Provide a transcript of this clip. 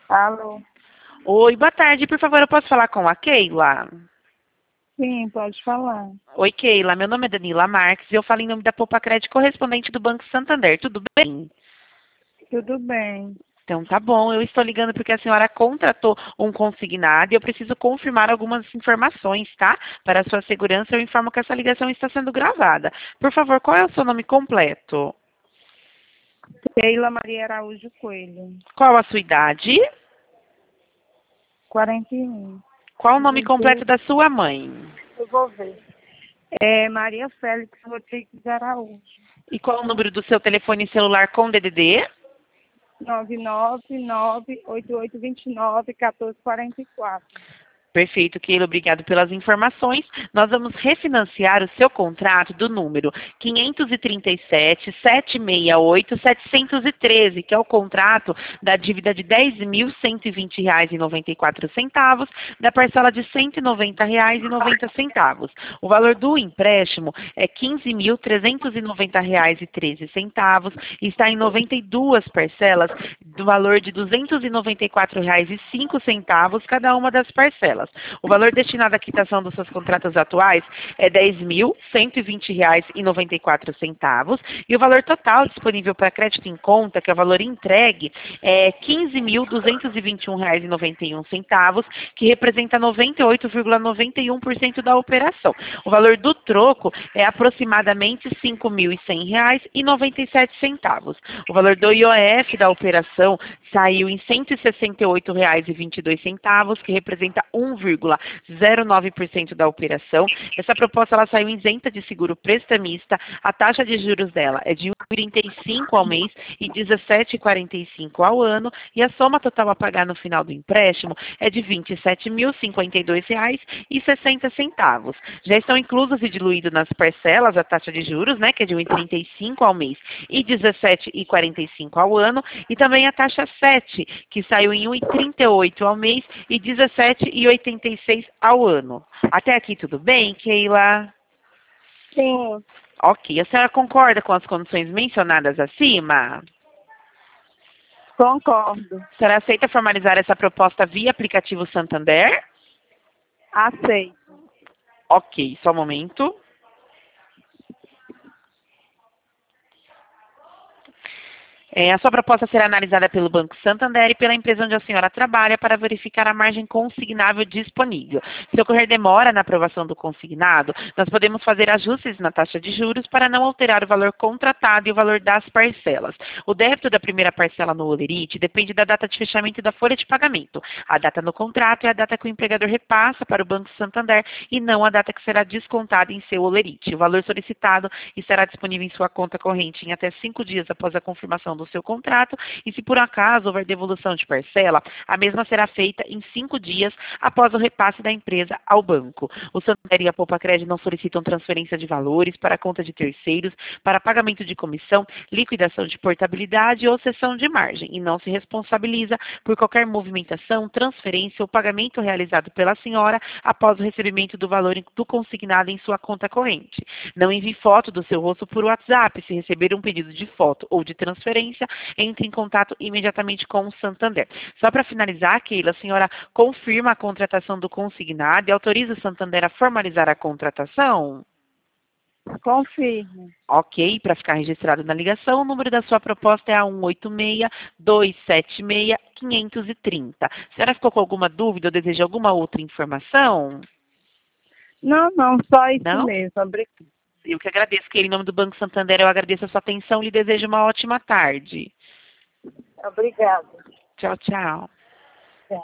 Alô? Oi, boa tarde. Por favor, eu posso falar com a Keila? Sim, pode falar. Oi, Keila. Meu nome é Danila Marques e eu falo em nome da Poupa Crédito correspondente do Banco Santander. Tudo bem? Tudo bem. Então tá bom. Eu estou ligando porque a senhora contratou um consignado e eu preciso confirmar algumas informações, tá? Para a sua segurança, eu informo que essa ligação está sendo gravada. Por favor, qual é o seu nome completo? Keila Maria Araújo Coelho, Qual a sua idade? 41. Qual o nome completo da sua mãe? Eu vou ver. É Maria Félix Rodrigues Araújo. E qual o número do seu telefone celular com DDD? 999-8829-1444. Perfeito, Keila, obrigado pelas informações. Nós vamos refinanciar o seu contrato do número 537-768-713, que é o contrato da dívida de R$ 10.120,94, da parcela de R$ 190,90. O valor do empréstimo é R$ 15.390,13 e está em 92 parcelas do valor de R$ 294,05 cada uma das parcelas. O valor destinado à quitação dos seus contratos atuais é R$ 10.120,94 e o valor total disponível para crédito em conta, que é o valor entregue, é R$ 15.221,91, que representa 98,91% da operação. O valor do troco é aproximadamente R$ 5.100,97. O valor do IOF da operação saiu em R$ 168,22, que representa 1,09% da operação. Essa proposta ela saiu isenta de seguro prestamista. A taxa de juros dela é de 1,35 ao mês e 17,45 ao ano. E a soma total a pagar no final do empréstimo é de R$ 27.052,60. Já estão inclusos e diluídos nas parcelas a taxa de juros, né, que é de 1,35 ao mês e 17,45 ao ano, e também a taxa 7, que saiu em 1,38 ao mês e 17,86 ao ano. Até aqui tudo bem, Keila? Sim, Ok. A senhora concorda com as condições mencionadas acima? concordo. A senhora aceita formalizar essa proposta via aplicativo Santander? Aceito. Ok, só um momento. A sua proposta será analisada pelo Banco Santander e pela empresa onde a senhora trabalha para verificar a margem consignável disponível. Se ocorrer demora na aprovação do consignado, nós podemos fazer ajustes na taxa de juros para não alterar o valor contratado e o valor das parcelas. O débito da primeira parcela no Olerite depende da data de fechamento da folha de pagamento. A data no contrato é a data que o empregador repassa para o Banco Santander e não a data que será descontada em seu Olerite. O valor solicitado estará disponível em sua conta corrente em até 5 dias após a confirmação do seu contrato, e se por acaso houver devolução de parcela, a mesma será feita em 5 dias após o repasse da empresa ao banco. O Santander e a Poupa Crédito não solicitam transferência de valores para a conta de terceiros, para pagamento de comissão, liquidação de portabilidade ou cessão de margem, e não se responsabiliza por qualquer movimentação, transferência ou pagamento realizado pela senhora após o recebimento do valor do consignado em sua conta corrente. Não envie foto do seu rosto por WhatsApp. Se receber um pedido de foto ou de transferência, entre em contato imediatamente com o Santander. Só para finalizar, Keila, a senhora confirma a contratação do consignado e autoriza o Santander a formalizar a contratação? Confirmo. Ok, para ficar registrado na ligação, o número da sua proposta é a 186-276-530. A senhora ficou com alguma dúvida ou deseja alguma outra informação? Não, só isso Não? mesmo. Obrigada. Eu que agradeço, que em nome do Banco Santander eu agradeço a sua atenção e lhe desejo uma ótima tarde. Obrigada. Tchau, tchau.